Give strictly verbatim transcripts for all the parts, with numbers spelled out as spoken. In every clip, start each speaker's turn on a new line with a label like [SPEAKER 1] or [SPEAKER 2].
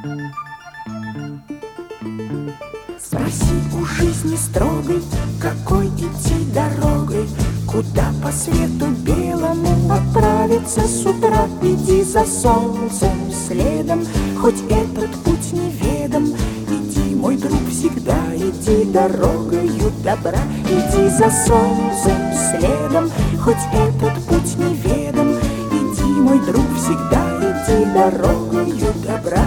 [SPEAKER 1] Спроси у жизни строгой, какой идти дорогой, куда по свету белому отправиться с утра. Иди за солнцем следом, хоть этот путь неведом. Иди, мой друг, всегда иди дорогою добра. Иди за солнцем следом, хоть этот путь неведом. Иди, мой друг, всегда иди дорогою добра.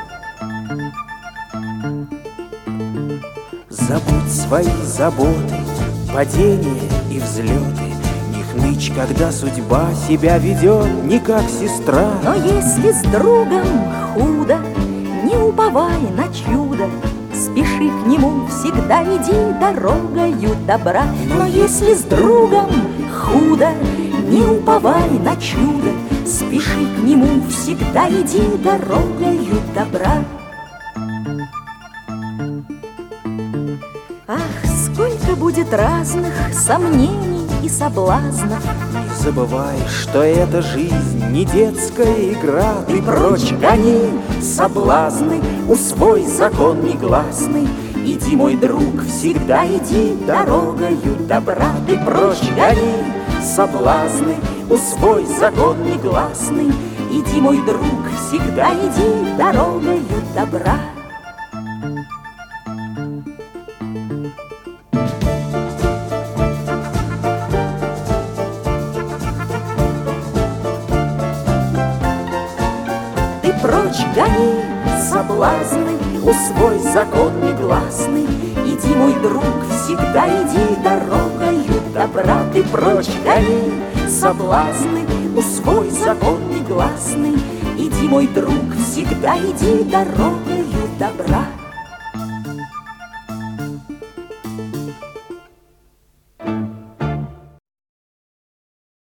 [SPEAKER 2] Забудь свои заботы, падения и взлеты. Не хнычь, когда судьба себя ведет не как сестра.
[SPEAKER 1] Но если с другом худо, не уповай на чудо. Спеши к нему, всегда иди дорогою добра. Но если с другом худо, не уповай на чудо. Спеши к нему, всегда иди дорогою добра. Ах, сколько будет разных сомнений и соблазнов.
[SPEAKER 2] Не забывай, что эта жизнь не детская игра.
[SPEAKER 1] Ты прочь гони соблазны, усвой закон негласный. Иди, мой друг, всегда иди дорогою добра. Ты прочь гони соблазны, усвой закон негласный. Иди, мой друг, всегда иди дорогою добра. Прочь гони соблазны, усвой закон негласный. Иди, мой друг, всегда иди дорогою добра. Ты прочь гони соблазны, усвой закон негласный. Иди, мой друг, всегда иди дорогою добра.